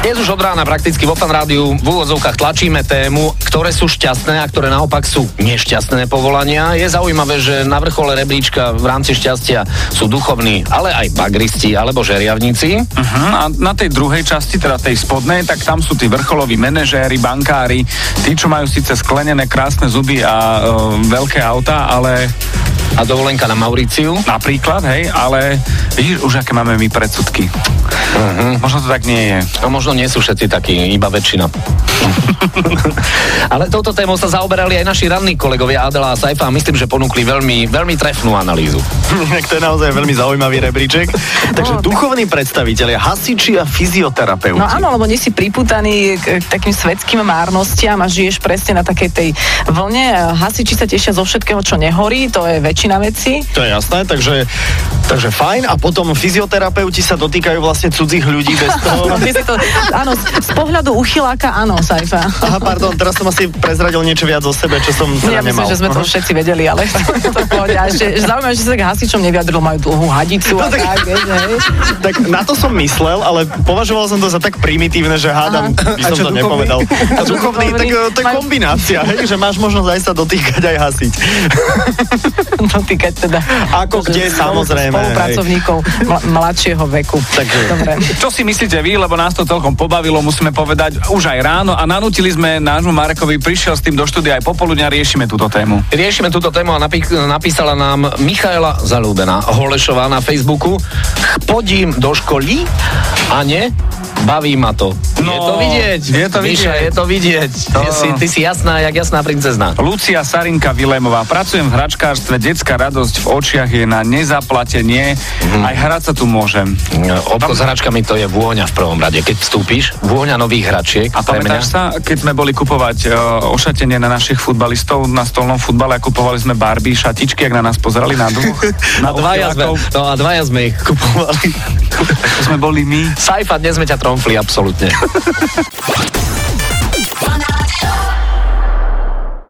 Dnes už od rána prakticky vo Fan rádiu v úvodzovkách tlačíme tému, ktoré sú šťastné a ktoré naopak sú nešťastné povolania. Je zaujímavé, že na vrchole rebríčka v rámci šťastia sú duchovní, ale aj bagristi alebo žeriavníci. A na tej druhej časti, teda tej spodnej, tak tam sú tí vrcholoví manažéri, bankári, tí, čo majú síce sklenené krásne zuby a veľké autá, ale... A dovolenka na Mauriciu. Napríklad, hej, ale vidíš už, aké máme my predsudky. Možno to tak nie je. No možno nie sú všetci takí, iba väčšina. Ale touto témou sa zaoberali aj naši ranní kolegovia Adela a Saifa a myslím, že ponúkli veľmi, veľmi trefnú analýzu. To je naozaj veľmi zaujímavý rebríček. Takže duchovní predstavitelia, hasiči a fyzioterapeuti. No áno, lebo nie si pripútaný k takým svetským márnostiam a žiješ presne na takej tej vlne. Hasiči sa tešia zo všetkého, čo nehorí, to je väčšina vecí. To je jasné, takže fajn. A potom fyzioterapeuti sa dotýkajú vlastne cudzích ľudí bez toho. Áno, z pohľadu uchyláka, áno, Saifa. Aha, pardon, teraz som asi prezradil niečo viac o sebe, čo som teda nemal. Myslím, že sme to všetci vedeli, ale to pohľade. A ešte zaujímavé, že sa tak hasičom nevyjadrilo, majú dlhú hadicu a tak, vieš, hej. Tak na to som myslel, ale považoval som to za tak primitívne, že hádam, by som to nepovedal. A duchovný, tak to je kombinácia, hej, že máš možnosť aj sa dotýkať, aj hasiť. Dotýkať teda. Ako kde, samozrejme. Spolupracovníkov mladšieho veku. Takže. Dobre. Čo si myslíte vy, lebo nás to celkom pobavilo, musíme povedať, už aj ráno a nanútili sme nášmu Marekovi, prišiel s tým do štúdia aj popoludňa, riešime túto tému. Riešime túto tému a napísala nám Michaela Zalúbená Holešová na Facebooku. Chodím do školy a ne, baví ma to. No, je to vidieť. Je to Miša, vidieť. je to vidieť. Ty si jasná, jak jasná princezna. Lucia Sarinka Vilémová, pracujem v hračkárstve, detská radosť v očiach je na nezaplatenie, aj hrať sa tu môžem. Obchod s hračkami to je vôňa v prvom rade. Keď vstúpiš, vôňa nových hračiek. A pamätáš sa, keď sme boli kupovať ošatenie na našich futbalistov na stolnom futbale a kupovali sme Barbie šatičky, ak na nás pozerali na dvoch? Dvaja sme ich kupovali. To sme boli my. Saifa, dnes sme ťa tromfli, absolútne.